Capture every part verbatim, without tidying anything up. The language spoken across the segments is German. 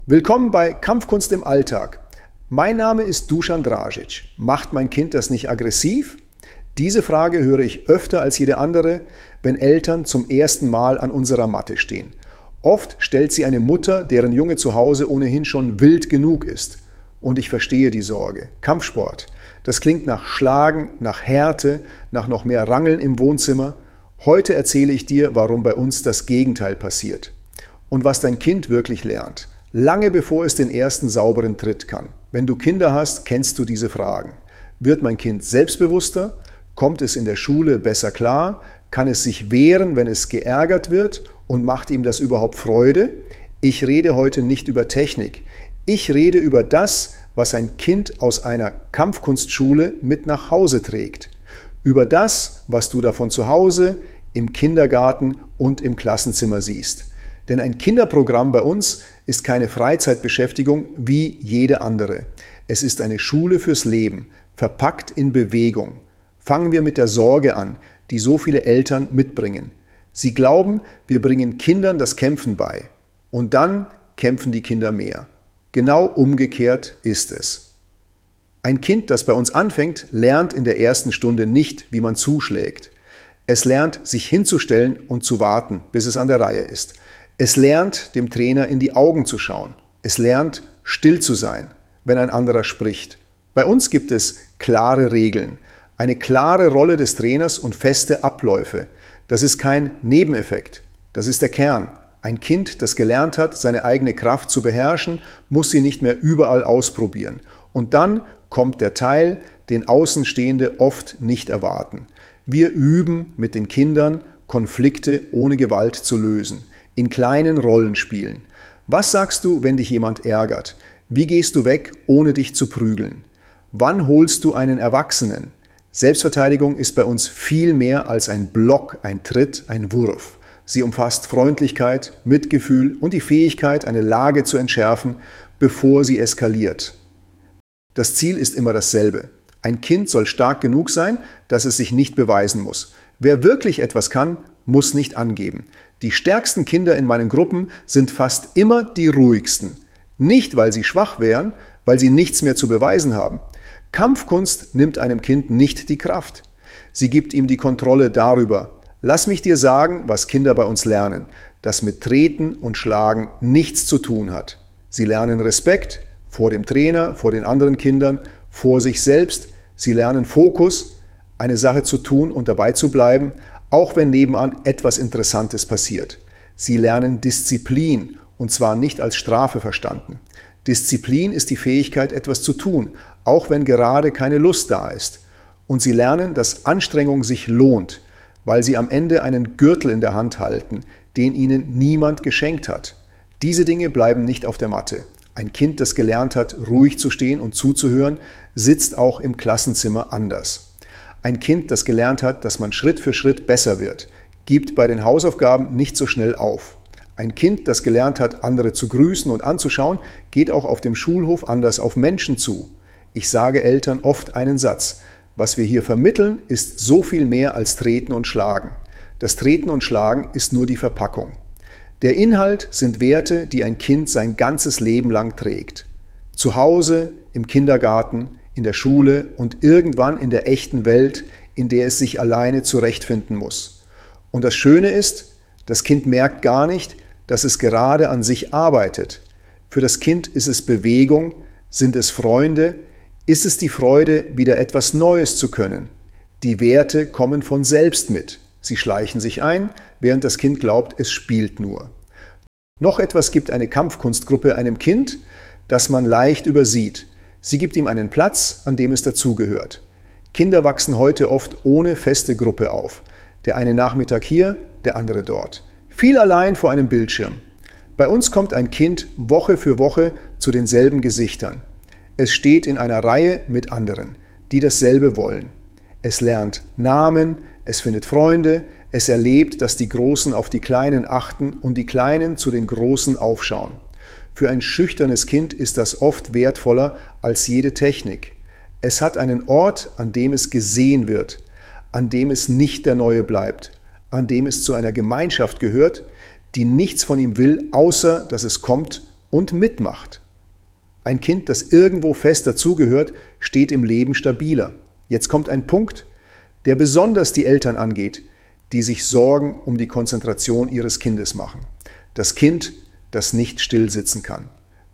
Willkommen bei Kampfkunst im Alltag. Mein Name ist Dusan Dragic. Macht mein Kind das nicht aggressiv? Diese Frage höre ich öfter als jede andere, wenn Eltern zum ersten Mal an unserer Matte stehen. Oft stellt sie eine Mutter, deren Junge zu Hause ohnehin schon wild genug ist. Und ich verstehe die Sorge. Kampfsport, das klingt nach Schlagen, nach Härte, nach noch mehr Rangeln im Wohnzimmer. Heute erzähle ich dir, warum bei uns das Gegenteil passiert. Und was dein Kind wirklich lernt. Lange bevor es den ersten sauberen Tritt kann. Wenn du Kinder hast, kennst du diese Fragen. Wird mein Kind selbstbewusster? Kommt es in der Schule besser klar? Kann es sich wehren, wenn es geärgert wird? Und macht ihm das überhaupt Freude? Ich rede heute nicht über Technik. Ich rede über das, was ein Kind aus einer Kampfkunstschule mit nach Hause trägt. Über das, was du davon zu Hause, im Kindergarten und im Klassenzimmer siehst. Denn ein Kinderprogramm bei uns ist keine Freizeitbeschäftigung wie jede andere. Es ist eine Schule fürs Leben, verpackt in Bewegung. Fangen wir mit der Sorge an, die so viele Eltern mitbringen. Sie glauben, wir bringen Kindern das Kämpfen bei. Und dann kämpfen die Kinder mehr. Genau umgekehrt ist es. Ein Kind, das bei uns anfängt, lernt in der ersten Stunde nicht, wie man zuschlägt. Es lernt, sich hinzustellen und zu warten, bis es an der Reihe ist. Es lernt, dem Trainer in die Augen zu schauen. Es lernt, still zu sein, wenn ein anderer spricht. Bei uns gibt es klare Regeln, eine klare Rolle des Trainers und feste Abläufe. Das ist kein Nebeneffekt, das ist der Kern. Ein Kind, das gelernt hat, seine eigene Kraft zu beherrschen, muss sie nicht mehr überall ausprobieren. Und dann kommt der Teil, den Außenstehende oft nicht erwarten. Wir üben mit den Kindern, Konflikte ohne Gewalt zu lösen. In kleinen Rollenspielen. Was sagst du, wenn dich jemand ärgert? Wie gehst du weg, ohne dich zu prügeln? Wann holst du einen Erwachsenen? Selbstverteidigung ist bei uns viel mehr als ein Block, ein Tritt, ein Wurf. Sie umfasst Freundlichkeit, Mitgefühl und die Fähigkeit, eine Lage zu entschärfen, bevor sie eskaliert. Das Ziel ist immer dasselbe. Ein Kind soll stark genug sein, dass es sich nicht beweisen muss. Wer wirklich etwas kann, muss nicht angeben. Die stärksten Kinder in meinen Gruppen sind fast immer die ruhigsten. Nicht, weil sie schwach wären, weil sie nichts mehr zu beweisen haben. Kampfkunst nimmt einem Kind nicht die Kraft. Sie gibt ihm die Kontrolle darüber. Lass mich dir sagen, was Kinder bei uns lernen, das mit Treten und Schlagen nichts zu tun hat. Sie lernen Respekt vor dem Trainer, vor den anderen Kindern, vor sich selbst. Sie lernen Fokus, eine Sache zu tun und dabei zu bleiben, auch wenn nebenan etwas Interessantes passiert. Sie lernen Disziplin, und zwar nicht als Strafe verstanden. Disziplin ist die Fähigkeit, etwas zu tun, auch wenn gerade keine Lust da ist. Und sie lernen, dass Anstrengung sich lohnt, weil sie am Ende einen Gürtel in der Hand halten, den ihnen niemand geschenkt hat. Diese Dinge bleiben nicht auf der Matte. Ein Kind, das gelernt hat, ruhig zu stehen und zuzuhören, sitzt auch im Klassenzimmer anders. Ein Kind, das gelernt hat, dass man Schritt für Schritt besser wird, gibt bei den Hausaufgaben nicht so schnell auf. Ein Kind, das gelernt hat, andere zu grüßen und anzuschauen, geht auch auf dem Schulhof anders auf Menschen zu. Ich sage Eltern oft einen Satz: Was wir hier vermitteln, ist so viel mehr als Treten und Schlagen. Das Treten und Schlagen ist nur die Verpackung. Der Inhalt sind Werte, die ein Kind sein ganzes Leben lang trägt. Zu Hause, im Kindergarten, in der Schule und irgendwann in der echten Welt, in der es sich alleine zurechtfinden muss. Und das Schöne ist, das Kind merkt gar nicht, dass es gerade an sich arbeitet. Für das Kind ist es Bewegung, sind es Freunde, ist es die Freude, wieder etwas Neues zu können. Die Werte kommen von selbst mit. Sie schleichen sich ein, während das Kind glaubt, es spielt nur. Noch etwas gibt eine Kampfkunstgruppe einem Kind, das man leicht übersieht. Sie gibt ihm einen Platz, an dem es dazugehört. Kinder wachsen heute oft ohne feste Gruppe auf. Der eine Nachmittag hier, der andere dort. Viel allein vor einem Bildschirm. Bei uns kommt ein Kind Woche für Woche zu denselben Gesichtern. Es steht in einer Reihe mit anderen, die dasselbe wollen. Es lernt Namen, es findet Freunde, es erlebt, dass die Großen auf die Kleinen achten und die Kleinen zu den Großen aufschauen. Für ein schüchternes Kind ist das oft wertvoller als jede Technik. Es hat einen Ort, an dem es gesehen wird, an dem es nicht der Neue bleibt, an dem es zu einer Gemeinschaft gehört, die nichts von ihm will, außer dass es kommt und mitmacht. Ein Kind, das irgendwo fest dazugehört, steht im Leben stabiler. Jetzt kommt ein Punkt, der besonders die Eltern angeht, die sich Sorgen um die Konzentration ihres Kindes machen. Das Kind, das nicht still sitzen kann,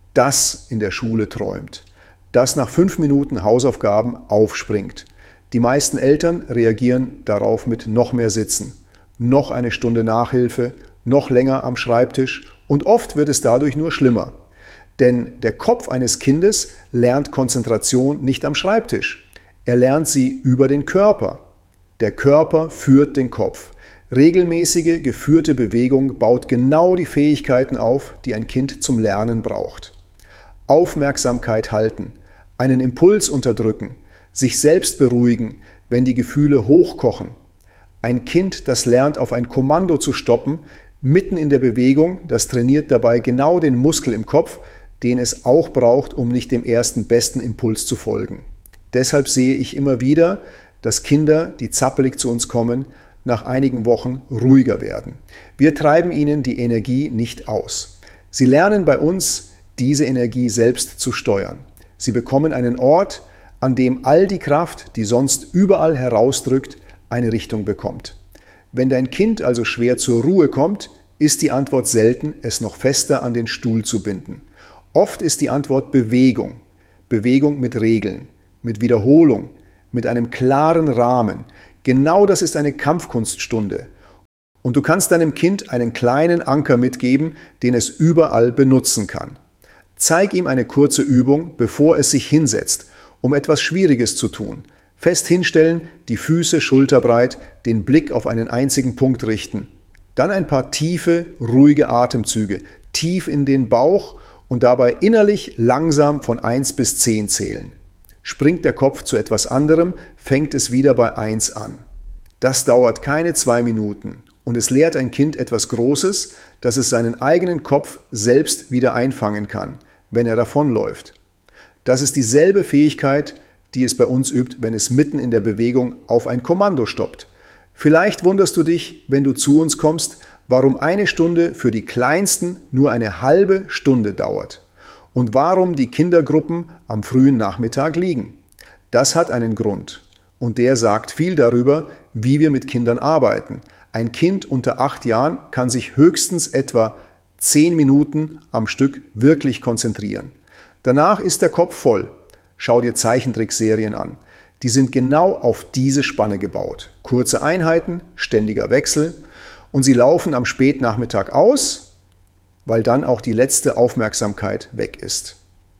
das in der Schule träumt, das nach fünf Minuten Hausaufgaben aufspringt. Die meisten Eltern reagieren darauf mit noch mehr Sitzen, noch eine Stunde Nachhilfe, noch länger am Schreibtisch und oft wird es dadurch nur schlimmer. Denn der Kopf eines Kindes lernt Konzentration nicht am Schreibtisch. Er lernt sie über den Körper. Der Körper führt den Kopf. Regelmäßige, geführte Bewegung baut genau die Fähigkeiten auf, die ein Kind zum Lernen braucht. Aufmerksamkeit halten, einen Impuls unterdrücken, sich selbst beruhigen, wenn die Gefühle hochkochen. Ein Kind, das lernt, auf ein Kommando zu stoppen, mitten in der Bewegung, das trainiert dabei genau den Muskel im Kopf, den es auch braucht, um nicht dem ersten besten Impuls zu folgen. Deshalb sehe ich immer wieder, dass Kinder, die zappelig zu uns kommen, nach einigen Wochen ruhiger werden. Wir treiben ihnen die Energie nicht aus. Sie lernen bei uns, diese Energie selbst zu steuern. Sie bekommen einen Ort, an dem all die Kraft, die sonst überall herausdrückt, eine Richtung bekommt. Wenn dein Kind also schwer zur Ruhe kommt, ist die Antwort selten, es noch fester an den Stuhl zu binden. Oft ist die Antwort Bewegung. Bewegung mit Regeln, mit Wiederholung, mit einem klaren Rahmen. Genau das ist eine Kampfkunststunde. Und du kannst deinem Kind einen kleinen Anker mitgeben, den es überall benutzen kann. Zeig ihm eine kurze Übung, bevor es sich hinsetzt, um etwas Schwieriges zu tun. Fest hinstellen, die Füße schulterbreit, den Blick auf einen einzigen Punkt richten. Dann ein paar tiefe, ruhige Atemzüge, tief in den Bauch und dabei innerlich langsam von eins bis zehn zählen. Springt der Kopf zu etwas anderem, fängt es wieder bei eins an. Das dauert keine zwei Minuten und es lehrt ein Kind etwas Großes, dass es seinen eigenen Kopf selbst wieder einfangen kann, wenn er davonläuft. Das ist dieselbe Fähigkeit, die es bei uns übt, wenn es mitten in der Bewegung auf ein Kommando stoppt. Vielleicht wunderst du dich, wenn du zu uns kommst, warum eine Stunde für die Kleinsten nur eine halbe Stunde dauert und warum die Kindergruppen am frühen Nachmittag liegen. Das hat einen Grund und der sagt viel darüber, wie wir mit Kindern arbeiten. Ein Kind unter acht Jahren kann sich höchstens etwa zehn Minuten am Stück wirklich konzentrieren. Danach ist der Kopf voll. Schau dir Zeichentrickserien an. Die sind genau auf diese Spanne gebaut. Kurze Einheiten, ständiger Wechsel und sie laufen am Spätnachmittag aus, weil dann auch die letzte Aufmerksamkeit weg ist.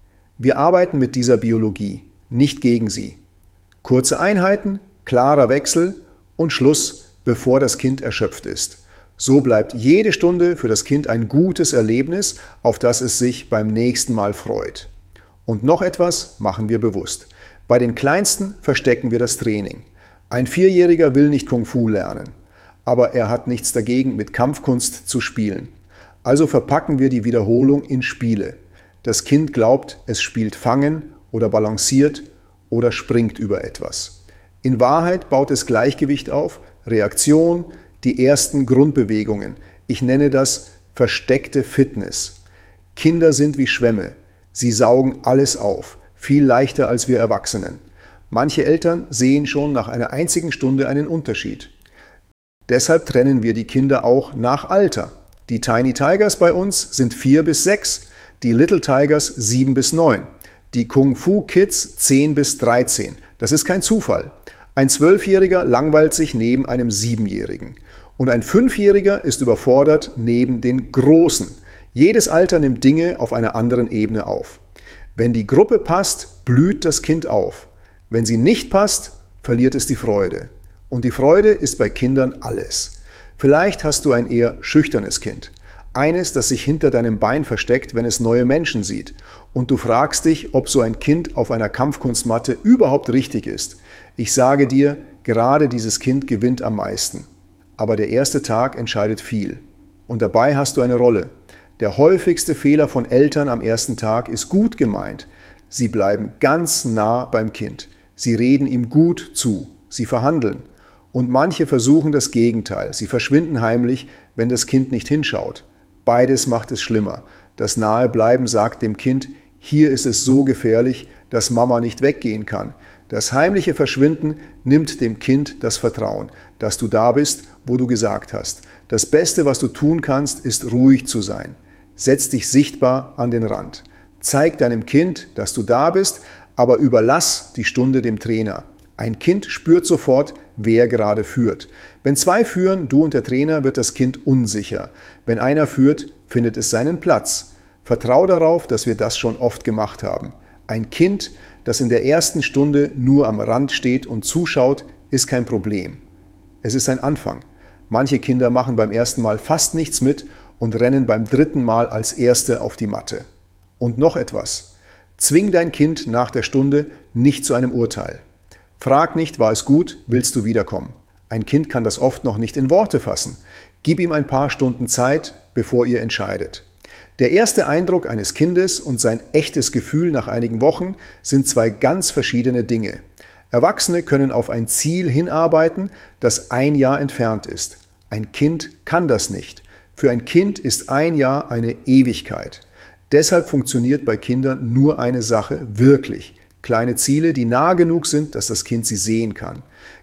Wir arbeiten mit dieser Biologie, nicht gegen sie. Kurze Einheiten, klarer Wechsel und Schluss, bevor das Kind erschöpft ist. So bleibt jede Stunde für das Kind ein gutes Erlebnis, auf das es sich beim nächsten Mal freut. Und noch etwas machen wir bewusst. Bei den Kleinsten verstecken wir das Training. Ein Vierjähriger will nicht Kung Fu lernen, aber er hat nichts dagegen, mit Kampfkunst zu spielen. Also verpacken wir die Wiederholung in Spiele. Das Kind glaubt, es spielt Fangen oder balanciert oder springt über etwas. In Wahrheit baut es Gleichgewicht auf, Reaktion, die ersten Grundbewegungen. Ich nenne das versteckte Fitness. Kinder sind wie Schwämme. Sie saugen alles auf, viel leichter als wir Erwachsenen. Manche Eltern sehen schon nach einer einzigen Stunde einen Unterschied. Deshalb trennen wir die Kinder auch nach Alter. Die Tiny Tigers bei uns sind vier bis sechs, die Little Tigers sieben bis neun, die Kung Fu Kids zehn bis dreizehn. Das ist kein Zufall. Ein Zwölfjähriger langweilt sich neben einem Siebenjährigen und ein Fünfjähriger ist überfordert neben den Großen. Jedes Alter nimmt Dinge auf einer anderen Ebene auf. Wenn die Gruppe passt, blüht das Kind auf. Wenn sie nicht passt, verliert es die Freude. Und die Freude ist bei Kindern alles. Vielleicht hast du ein eher schüchternes Kind. Eines, das sich hinter deinem Bein versteckt, wenn es neue Menschen sieht. Und du fragst dich, ob so ein Kind auf einer Kampfkunstmatte überhaupt richtig ist. Ich sage dir, gerade dieses Kind gewinnt am meisten. Aber der erste Tag entscheidet viel. Und dabei hast du eine Rolle. Der häufigste Fehler von Eltern am ersten Tag ist gut gemeint. Sie bleiben ganz nah beim Kind. Sie reden ihm gut zu. Sie verhandeln. Und manche versuchen das Gegenteil. Sie verschwinden heimlich, wenn das Kind nicht hinschaut. Beides macht es schlimmer. Das Nahebleiben sagt dem Kind, hier ist es so gefährlich, dass Mama nicht weggehen kann. Das heimliche Verschwinden nimmt dem Kind das Vertrauen, dass du da bist, wo du gesagt hast. Das Beste, was du tun kannst, ist ruhig zu sein. Setz dich sichtbar an den Rand. Zeig deinem Kind, dass du da bist, aber überlass die Stunde dem Trainer. Ein Kind spürt sofort, wer gerade führt. Wenn zwei führen, du und der Trainer, wird das Kind unsicher. Wenn einer führt, findet es seinen Platz. Vertrau darauf, dass wir das schon oft gemacht haben. Ein Kind, das in der ersten Stunde nur am Rand steht und zuschaut, ist kein Problem. Es ist ein Anfang. Manche Kinder machen beim ersten Mal fast nichts mit und rennen beim dritten Mal als Erste auf die Matte. Und noch etwas. Zwing dein Kind nach der Stunde nicht zu einem Urteil. Frag nicht, war es gut, willst du wiederkommen? Ein Kind kann das oft noch nicht in Worte fassen. Gib ihm ein paar Stunden Zeit, bevor ihr entscheidet. Der erste Eindruck eines Kindes und sein echtes Gefühl nach einigen Wochen sind zwei ganz verschiedene Dinge. Erwachsene können auf ein Ziel hinarbeiten, das ein Jahr entfernt ist. Ein Kind kann das nicht. Für ein Kind ist ein Jahr eine Ewigkeit. Deshalb funktioniert bei Kindern nur eine Sache wirklich. Kleine Ziele, die nah genug sind, dass das Kind sie sehen kann.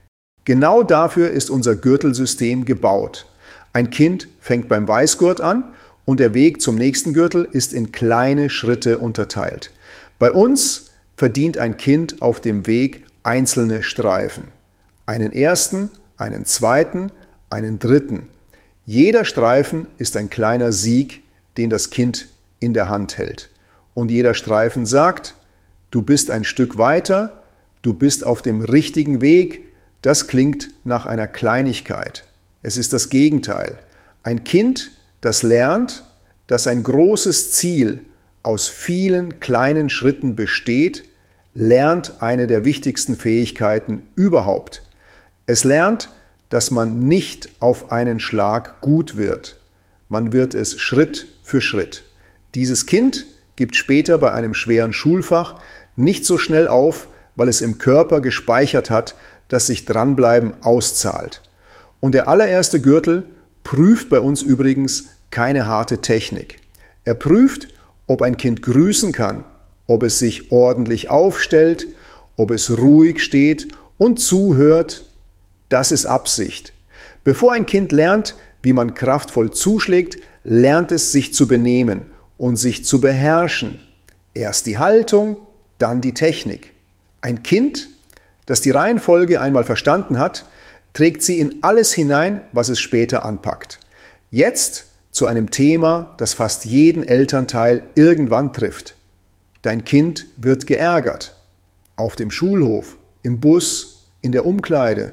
Genau dafür ist unser Gürtelsystem gebaut. Ein Kind fängt beim Weißgurt an und der Weg zum nächsten Gürtel ist in kleine Schritte unterteilt. Bei uns verdient ein Kind auf dem Weg einzelne Streifen. Einen ersten, einen zweiten, einen dritten. Jeder Streifen ist ein kleiner Sieg, den das Kind in der Hand hält. Und jeder Streifen sagt, du bist ein Stück weiter, du bist auf dem richtigen Weg. Das klingt nach einer Kleinigkeit. Es ist das Gegenteil. Ein Kind, das lernt, dass ein großes Ziel aus vielen kleinen Schritten besteht, lernt eine der wichtigsten Fähigkeiten überhaupt. Es lernt, dass man nicht auf einen Schlag gut wird. Man wird es Schritt für Schritt. Dieses Kind gibt später bei einem schweren Schulfach nicht so schnell auf, weil es im Körper gespeichert hat, dass sich Dranbleiben auszahlt. Und der allererste Gürtel prüft bei uns übrigens keine harte Technik. Er prüft, ob ein Kind grüßen kann, ob es sich ordentlich aufstellt, ob es ruhig steht und zuhört. Das ist Absicht. Bevor ein Kind lernt, wie man kraftvoll zuschlägt, lernt es sich zu benehmen und sich zu beherrschen. Erst die Haltung, dann die Technik. Ein Kind, das die Reihenfolge einmal verstanden hat, trägt sie in alles hinein, was es später anpackt. Jetzt zu einem Thema, das fast jeden Elternteil irgendwann trifft. Dein Kind wird geärgert. Auf dem Schulhof, im Bus, in der Umkleide.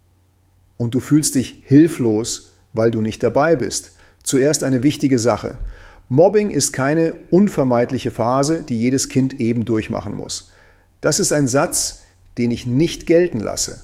Und du fühlst dich hilflos, weil du nicht dabei bist. Zuerst eine wichtige Sache. Mobbing ist keine unvermeidliche Phase, die jedes Kind eben durchmachen muss. Das ist ein Satz, den ich nicht gelten lasse.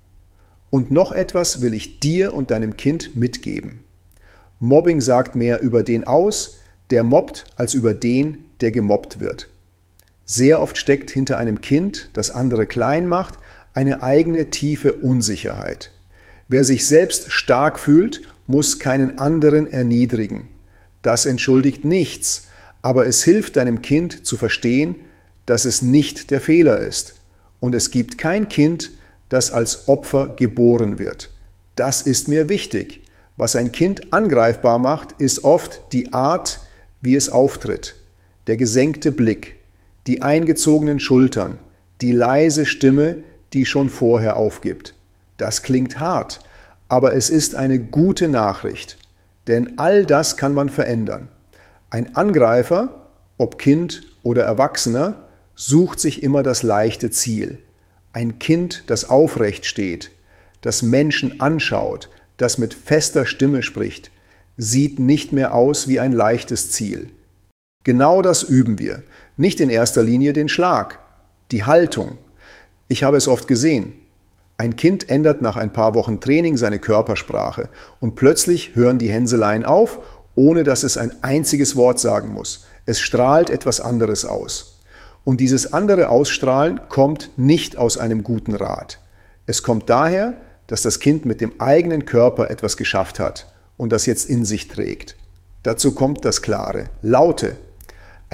Und noch etwas will ich dir und deinem Kind mitgeben. Mobbing sagt mehr über den aus, der mobbt, als über den, der gemobbt wird. Sehr oft steckt hinter einem Kind, das andere klein macht, eine eigene tiefe Unsicherheit. Wer sich selbst stark fühlt, muss keinen anderen erniedrigen. Das entschuldigt nichts, aber es hilft deinem Kind zu verstehen, dass es nicht der Fehler ist. Und es gibt kein Kind, das als Opfer geboren wird. Das ist mir wichtig. Was ein Kind angreifbar macht, ist oft die Art, wie es auftritt. Der gesenkte Blick, die eingezogenen Schultern, die leise Stimme, die schon vorher aufgibt. Das klingt hart, aber es ist eine gute Nachricht. Denn all das kann man verändern. Ein Angreifer, ob Kind oder Erwachsener, sucht sich immer das leichte Ziel. Ein Kind, das aufrecht steht, das Menschen anschaut, das mit fester Stimme spricht, sieht nicht mehr aus wie ein leichtes Ziel. Genau das üben wir. Nicht in erster Linie den Schlag, die Haltung. Ich habe es oft gesehen. Ein Kind ändert nach ein paar Wochen Training seine Körpersprache und plötzlich hören die Hänseleien auf, ohne dass es ein einziges Wort sagen muss. Es strahlt etwas anderes aus. Und dieses andere Ausstrahlen kommt nicht aus einem guten Rat. Es kommt daher, dass das Kind mit dem eigenen Körper etwas geschafft hat und das jetzt in sich trägt. Dazu kommt das klare, laute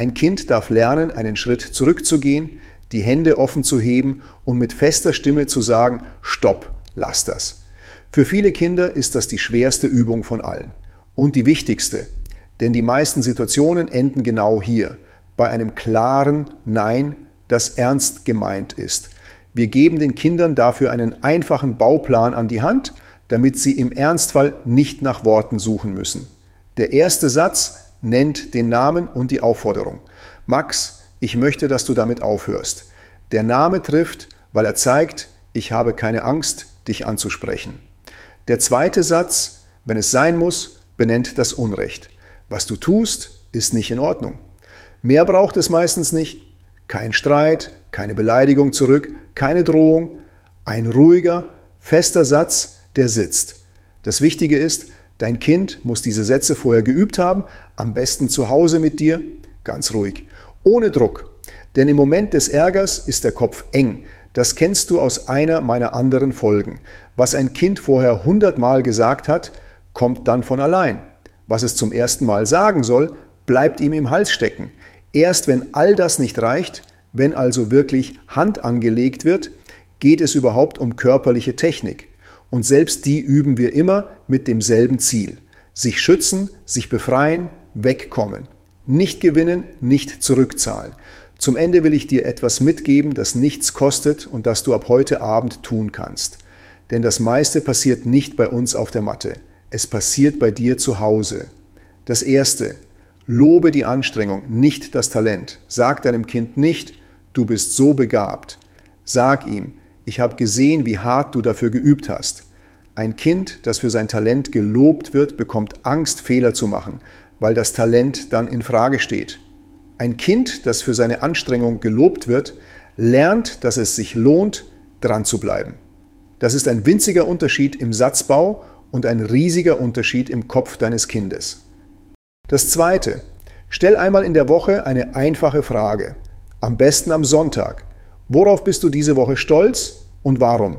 Ein Kind darf lernen, einen Schritt zurückzugehen, die Hände offen zu heben und mit fester Stimme zu sagen, stopp, lass das. Für viele Kinder ist das die schwerste Übung von allen und die wichtigste, denn die meisten Situationen enden genau hier, bei einem klaren Nein, das ernst gemeint ist. Wir geben den Kindern dafür einen einfachen Bauplan an die Hand, damit sie im Ernstfall nicht nach Worten suchen müssen. Der erste Satz nennt den Namen und die Aufforderung. Max, ich möchte, dass du damit aufhörst. Der Name trifft, weil er zeigt, ich habe keine Angst, dich anzusprechen. Der zweite Satz, wenn es sein muss, benennt das Unrecht. Was du tust, ist nicht in Ordnung. Mehr braucht es meistens nicht. Kein Streit, keine Beleidigung zurück, keine Drohung. Ein ruhiger, fester Satz, der sitzt. Das Wichtige ist, dein Kind muss diese Sätze vorher geübt haben, am besten zu Hause mit dir, ganz ruhig, ohne Druck. Denn im Moment des Ärgers ist der Kopf eng. Das kennst du aus einer meiner anderen Folgen. Was ein Kind vorher hundertmal gesagt hat, kommt dann von allein. Was es zum ersten Mal sagen soll, bleibt ihm im Hals stecken. Erst wenn all das nicht reicht, wenn also wirklich Hand angelegt wird, geht es überhaupt um körperliche Technik. Und selbst die üben wir immer mit demselben Ziel. Sich schützen, sich befreien, wegkommen. Nicht gewinnen, nicht zurückzahlen. Zum Ende will ich dir etwas mitgeben, das nichts kostet und das du ab heute Abend tun kannst. Denn das meiste passiert nicht bei uns auf der Matte. Es passiert bei dir zu Hause. Das Erste, lobe die Anstrengung, nicht das Talent. Sag deinem Kind nicht, du bist so begabt. Sag ihm, ich habe gesehen, wie hart du dafür geübt hast. Ein Kind, das für sein Talent gelobt wird, bekommt Angst, Fehler zu machen, weil das Talent dann in Frage steht. Ein Kind, das für seine Anstrengung gelobt wird, lernt, dass es sich lohnt, dran zu bleiben. Das ist ein winziger Unterschied im Satzbau und ein riesiger Unterschied im Kopf deines Kindes. Das Zweite, stell einmal in der Woche eine einfache Frage, am besten am Sonntag. Worauf bist du diese Woche stolz und warum?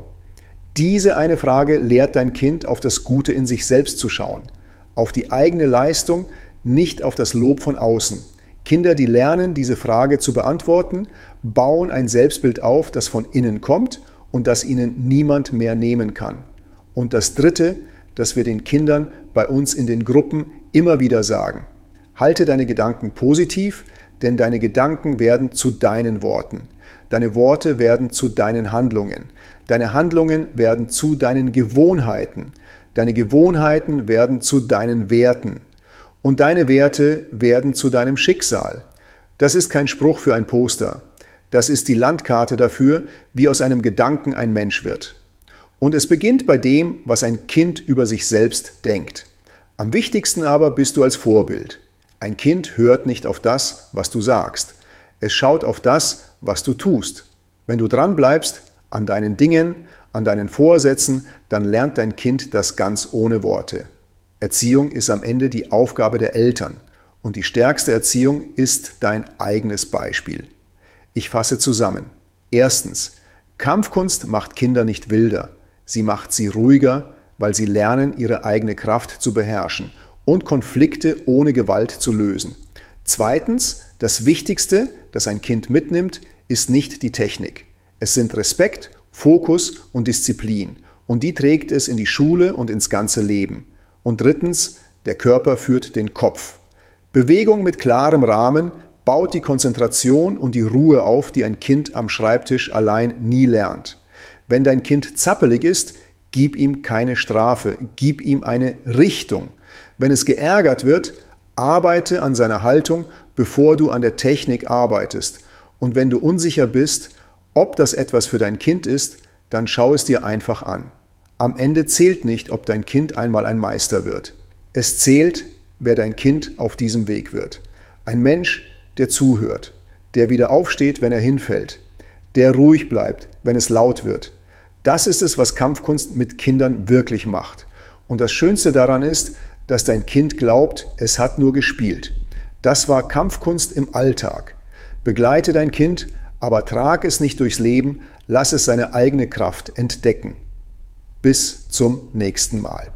Diese eine Frage lehrt dein Kind, auf das Gute in sich selbst zu schauen, auf die eigene Leistung, nicht auf das Lob von außen. Kinder, die lernen, diese Frage zu beantworten, bauen ein Selbstbild auf, das von innen kommt und das ihnen niemand mehr nehmen kann. Und das Dritte, das wir den Kindern bei uns in den Gruppen immer wieder sagen. Halte deine Gedanken positiv, denn deine Gedanken werden zu deinen Worten. Deine Worte werden zu deinen Handlungen. Deine Handlungen werden zu deinen Gewohnheiten. Deine Gewohnheiten werden zu deinen Werten. Und deine Werte werden zu deinem Schicksal. Das ist kein Spruch für ein Poster. Das ist die Landkarte dafür, wie aus einem Gedanken ein Mensch wird. Und es beginnt bei dem, was ein Kind über sich selbst denkt. Am wichtigsten aber bist du als Vorbild. Ein Kind hört nicht auf das, was du sagst. Es schaut auf das, was du tust. Wenn du dran bleibst, an deinen Dingen, an deinen Vorsätzen, dann lernt dein Kind das ganz ohne Worte. Erziehung ist am Ende die Aufgabe der Eltern und die stärkste Erziehung ist dein eigenes Beispiel. Ich fasse zusammen. Erstens, Kampfkunst macht Kinder nicht wilder. Sie macht sie ruhiger, weil sie lernen, ihre eigene Kraft zu beherrschen und Konflikte ohne Gewalt zu lösen. Zweitens, das Wichtigste, das ein Kind mitnimmt, ist nicht die Technik. Es sind Respekt, Fokus und Disziplin und die trägt es in die Schule und ins ganze Leben. Und drittens, der Körper führt den Kopf. Bewegung mit klarem Rahmen baut die Konzentration und die Ruhe auf, die ein Kind am Schreibtisch allein nie lernt. Wenn dein Kind zappelig ist, gib ihm keine Strafe, gib ihm eine Richtung. Wenn es geärgert wird, arbeite an seiner Haltung, bevor du an der Technik arbeitest. Und wenn du unsicher bist, ob das etwas für dein Kind ist, dann schau es dir einfach an. Am Ende zählt nicht, ob dein Kind einmal ein Meister wird. Es zählt, wer dein Kind auf diesem Weg wird. Ein Mensch, der zuhört, der wieder aufsteht, wenn er hinfällt, der ruhig bleibt, wenn es laut wird. Das ist es, was Kampfkunst mit Kindern wirklich macht. Und das Schönste daran ist, dass dein Kind glaubt, es hat nur gespielt. Das war Kampfkunst im Alltag. Begleite dein Kind, aber trag es nicht durchs Leben, lass es seine eigene Kraft entdecken. Bis zum nächsten Mal.